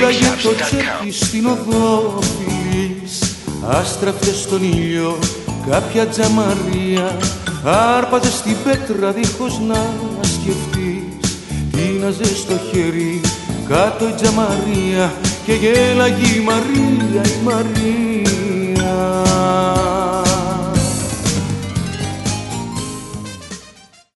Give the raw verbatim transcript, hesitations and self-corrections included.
Κοίταγε το τσέπι στην οδό φιλής, άστραφτε στον ήλιο κάποια τζαμαρία. Άρπαζε στην πέτρα δίχως να σκεφτείς, τίναζε στο χέρι κάτω η τζαμαρία και γέλαγε η Μαρία, η Μαρία.